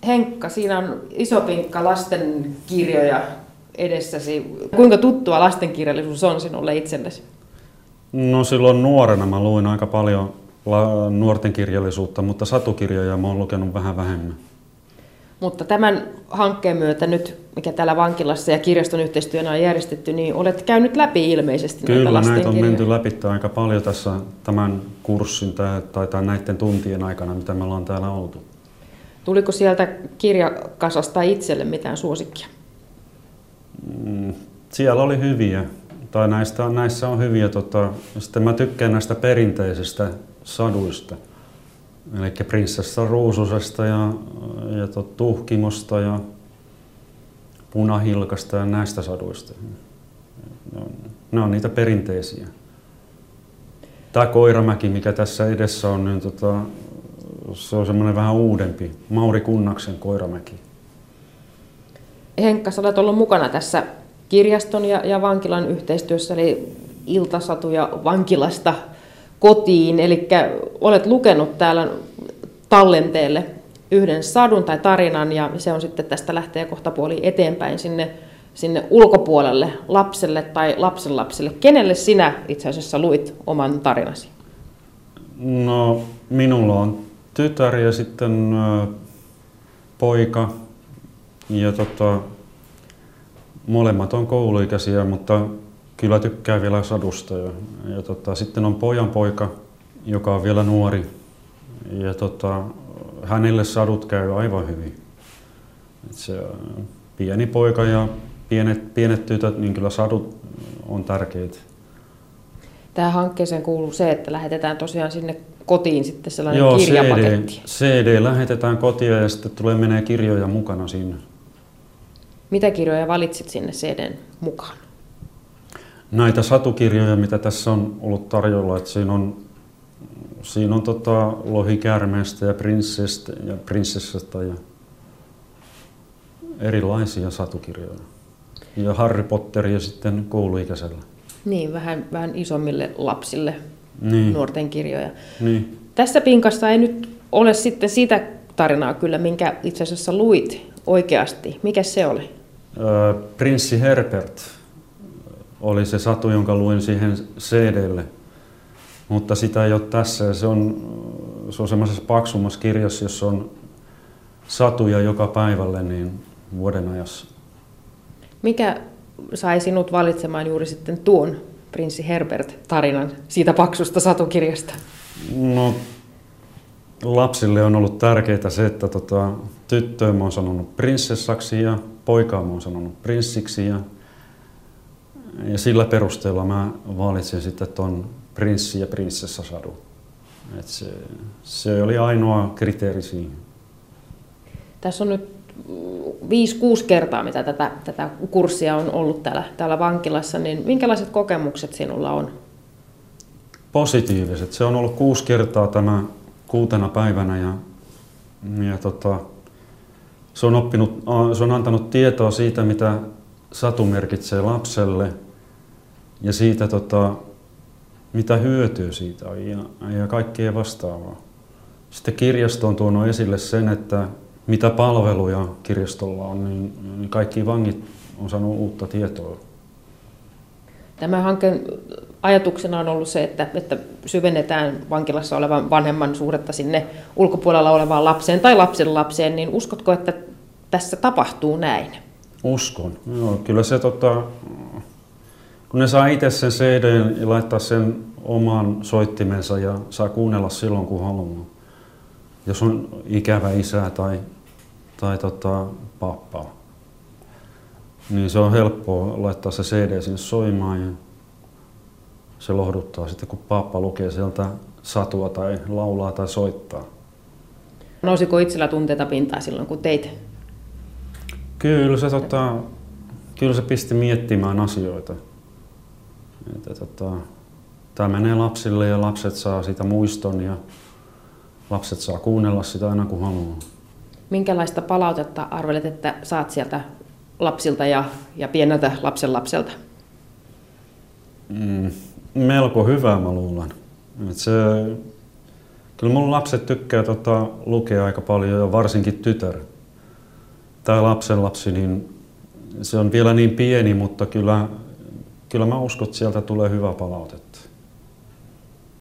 Henkka, siinä on iso pinkka lastenkirjoja edessäsi. Kuinka tuttua lastenkirjallisuus on sinulle itsellesi? No silloin nuorena mä luin aika paljon nuorten kirjallisuutta, mutta satukirjoja mä oon lukenut vähän vähemmän. Mutta tämän hankkeen myötä nyt, mikä täällä vankilassa ja kirjaston yhteistyönä on järjestetty, niin olet käynyt läpi ilmeisesti näitä lastenkirjoja. Kyllä, näitä on menty läpi aika paljon tässä tämän kurssin tai näiden tuntien aikana, mitä me ollaan täällä oltu. Tuliko sieltä kirjakasasta itselle mitään suosikkia? Siellä oli hyviä, tai näissä on hyviä. Sitten mä tykkään näistä perinteisistä saduista. Eli Prinsessa Ruususesta ja Tuhkimosta ja Punahilkasta ja näistä saduista. Ne on niitä perinteisiä. Tämä Koiramäki, mikä tässä edessä on, niin se on semmoinen vähän uudempi. Mauri Kunnaksen Koiramäki. Henkka, sä olet ollut mukana tässä kirjaston ja vankilan yhteistyössä, eli iltasatuja vankilasta kotiin. Eli olet lukenut täällä tallenteelle yhden sadun tai tarinan, ja se on sitten tästä lähtee kohta puoli eteenpäin sinne ulkopuolelle lapselle tai lapsenlapselle. Kenelle sinä itse asiassa luit oman tarinasi? No, minulla on tytär ja sitten poika. Ja molemmat on kouluikäisiä, mutta kyllä tykkää vielä sadusta. Ja sitten on pojan poika, joka on vielä nuori. Ja hänelle sadut käy aivan hyvin. Et se pieni poika ja pienet tytöt, niin kyllä sadut on tärkeitä. Tähän hankkeeseen kuuluu se, että lähetetään tosiaan sinne kotiin sitten sellainen kirjapaketti. CD lähetetään kotiin ja sitten menee kirjoja mukana sinne. Mitä kirjoja valitsit sinne CD:n mukaan? Näitä satukirjoja, mitä tässä on ollut tarjolla, että siinä on Lohikäärmeestä ja prinsessasta ja erilaisia satukirjoja. Ja Harry Potteria sitten kouluikäisellä. Niin, vähän isommille lapsille niin. Nuorten kirjoja. Niin. Tässä pinkassa ei nyt ole sitten sitä tarinaa kyllä, minkä itse asiassa luit oikeasti. Mikä se oli? Prinssi Herbert oli se satu, jonka luin siihen CD:lle. Mutta sitä ei ole tässä. Se on semmoisessa paksummassa kirjassa, jossa on satuja joka päivälle niin vuoden ajassa. Mikä sai sinut valitsemaan juuri sitten tuon Prinssi Herbert-tarinan siitä paksusta satukirjasta? No, lapsille on ollut tärkeää se, että tyttöä mä oon sanonut prinsessaksi ja poikaa mä oon sanonut prinssiksi. Ja sillä perusteella mä valitsin sitten ton prinssi- ja prinsessasadun. Se oli ainoa kriteeri siihen. Tässä on nyt 5-6 kertaa, mitä tätä kurssia on ollut täällä vankilassa, niin minkälaiset kokemukset sinulla on? Positiiviset. Se on ollut 6 kertaa tämä 6 päivänä ja se on antanut tietoa siitä, mitä satu merkitsee lapselle ja siitä, mitä hyötyä siitä on ja kaikkea vastaavaa. Sitten kirjasto on tuonut esille sen, että mitä palveluja kirjastolla on, niin kaikki vangit on saanut uutta tietoa. Tämän hankkeen ajatuksena on ollut se, että syvennetään vankilassa olevan vanhemman suhdetta sinne ulkopuolella olevaan lapseen tai lapsenlapseen, niin uskotko, että tässä tapahtuu näin? Uskon. Joo, kyllä se, kun ne saa itse sen CD:n ja laittaa sen oman soittimensa ja saa kuunnella silloin, kun haluaa. Jos on ikävä isä tai pappa, niin se on helppoa laittaa se CD sinne soimaan ja se lohduttaa sitten, kun pappa lukee sieltä satua tai laulaa tai soittaa. Nousiko itsellä tunteita pintaan silloin, kun teit? Kyllä se pisti miettimään asioita. Tämä menee lapsille ja lapset saa siitä muiston ja lapset saa kuunnella sitä aina kun haluaa. Minkälaista palautetta arvelet, että saat sieltä lapsilta ja pieneltä lapsenlapselta? Melko hyvää mä luulen. Kyllä mun lapset tykkää lukea aika paljon ja varsinkin tytär. tämä lapsenlapsi, niin se on vielä niin pieni, mutta kyllä mä uskon, että sieltä tulee hyvä palautetta.